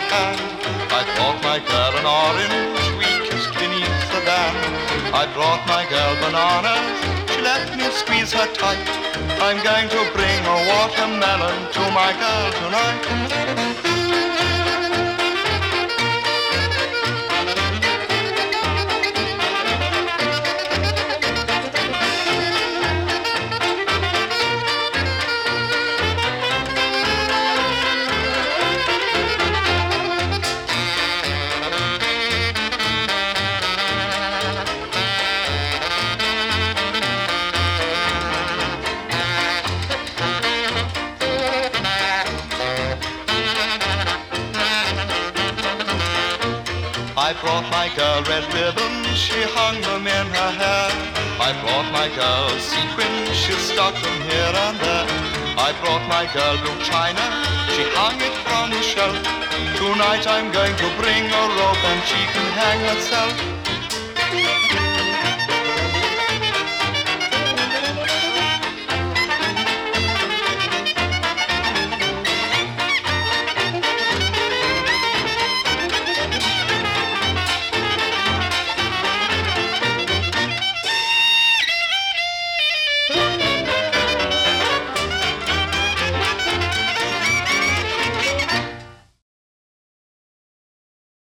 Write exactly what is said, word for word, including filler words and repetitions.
can. I brought my girl an orange, we kissed beneath the van. I brought my girl bananas, she let me squeeze her tight. I'm going to bring a watermelon to my girl tonight. I brought my girl red ribbons, she hung them in her hair. I brought my girl sequins, she stuck them here and there. I brought my girl blue china, she hung it from the shelf. Tonight I'm going to bring a rope and she can hang herself.